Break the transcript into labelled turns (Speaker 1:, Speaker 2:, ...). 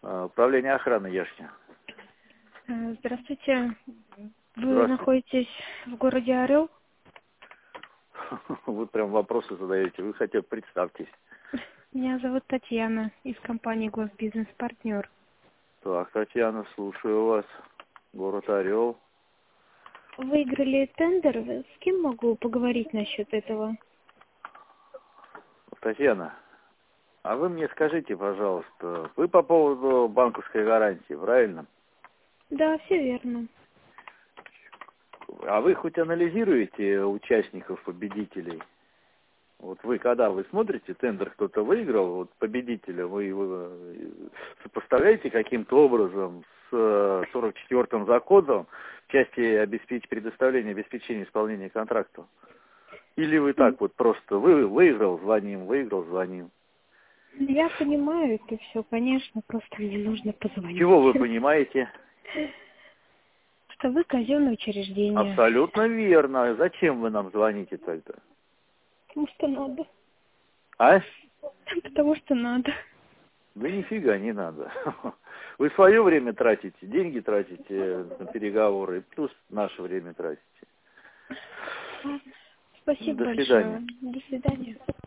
Speaker 1: Управление охраны Яшки.
Speaker 2: Здравствуйте. Вы
Speaker 1: Здравствуйте.
Speaker 2: находитесь в городе Орел?
Speaker 1: Вы прям вопросы задаете. Вы хотя бы представьтесь.
Speaker 2: Меня зовут Татьяна из компании Госбизнес Партнер.
Speaker 1: Так, Татьяна, слушаю вас. Город Орел.
Speaker 2: Выиграли тендер. С кем могу поговорить насчет этого?
Speaker 1: Татьяна, а вы мне скажите, пожалуйста, вы по поводу банковской гарантии, правильно?
Speaker 2: Да, все верно.
Speaker 1: А вы хоть анализируете участников, победителей? Вот вы, когда вы смотрите, тендер кто-то выиграл, вот победителя, вы его сопоставляете каким-то образом с 44-м законом в части предоставления обеспечения исполнения контракта? Или вы так вот просто, выиграл, звоним?
Speaker 2: Я понимаю это все, конечно, просто мне нужно позвонить.
Speaker 1: Чего вы понимаете?
Speaker 2: Что вы казенное учреждение.
Speaker 1: Абсолютно верно. Зачем вы нам звоните тогда?
Speaker 2: Потому что надо.
Speaker 1: А?
Speaker 2: Потому что надо.
Speaker 1: Да нифига не надо. Вы свое время тратите, деньги тратите на переговоры, плюс наше время тратите.
Speaker 2: Спасибо
Speaker 1: До свидания.
Speaker 2: большое. До свидания.